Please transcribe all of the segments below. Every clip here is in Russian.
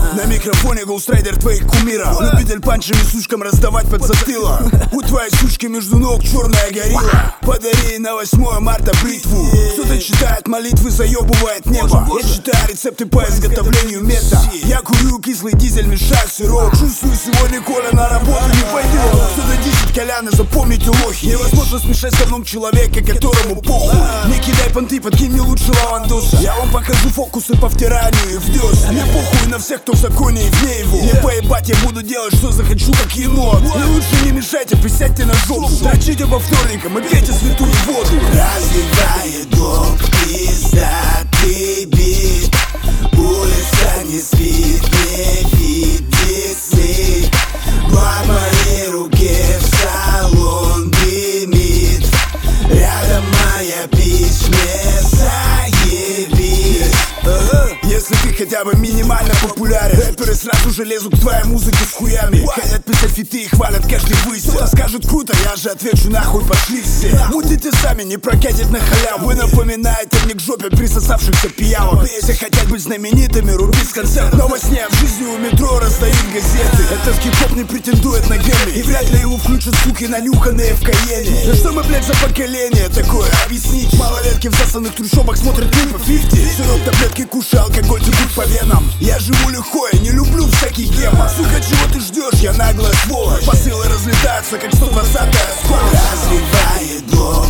На микрофоне гоустрайдер твоих кумиров, любитель панчами сучкам раздавать под затылок. У твоей сучки между ног черная горилла. Подари на 8 марта бритву. Кто-то читает молитвы, заебывает небо. Я читаю рецепты по изготовлению мета. Я курю кислый дизель, мешаю сироп. Чувствую, сегодня Коля на работу не пойдет. Кто-то 10 коляны, запомните лохи. Невозможно смешать со мной человека, которому похуй. Не кидай понты, подкинь мне лучше лавандоса. Я вам покажу фокусы по втиранию и в дёс. Мне похуй на всех, кто в законе и вне его. Не поебать, я буду делать, что захочу, как енот. И лучше не мешайте, присядьте на жопу. Дрочите по вторникам и пейте святую воду. Разливает блок, пиздатый бит. Улица не спит, не видит сны. Благ моей руке в салон дымит. Рядом моя пич, не заебись. Если ты хотя бы минимально популярен, рэперы сразу же лезут к твоей музыке с хуями. Хотят писать фиты и хвалят каждый выстрел. Скажут круто, я же отвечу нахуй, пошли все. Будете сами, не прокатить на халяву. Вы напоминаете мне к жопе присосавшихся пиявок. Все хотят быть знаменитыми, рубить концерт. Но во сне в жизни у метро раздают газеты. Этот хип-хоп не претендует на Грэмми, и вряд ли его включат суки, нанюханные в Каене. Да что мы, блядь, за поколение такое? Объяснить. Малолетки в засанных трущобах смотрят клипы 50. Сырок, таблетки, кушай, алкоголь текут по венам. Я живу легко, я не люблю всяких гемов. Сука, чего ты ждешь? Я наглая сволочь. Посылы разлетаются, как 120-я скорость. Разливает блок,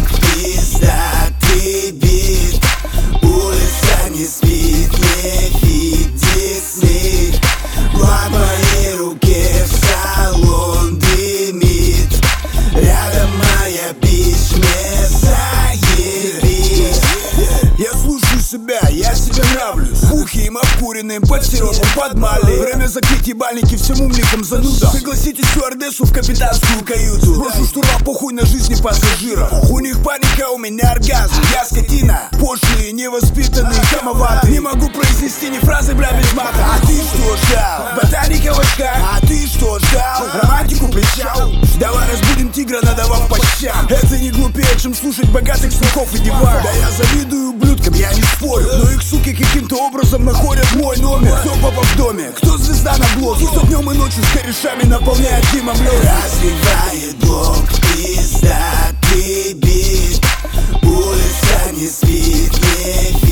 пиздатый бит. Улица не спит, не видит сны. Благ моей руке в салон дымит. Рядом моя пич, не заебись. Я слушаю себя, я себе нравлюсь. Бухим, обкуренным, под сиропом, под мали. Время закрыть ебальники всем умникам зануда. Пригласите стюардессу в капитанскую каюту. Брошу штурма, похуй на жизни пассажиров. У них паника, у меня оргазм. Я скотина, пошлые, невоспитанные, хамоватые. Не могу произнести ни фразы, бля, без мата. А ты что ждал? Ботаника в очках. А ты что ждал? Романтику причал. Давай разбудим тигра, надавав по щам. Это не глупее, чем слушать богатых слухов и девак. Да я завидую ублюдкам, я не спорю. Но их суки каким-то образом находят мой номер. Кто папа в доме, кто звезда на блоке, кто днем и ночью с корешами наполняет дымом лёг. Разливает блок, пиздатый бит. Улица не спит, не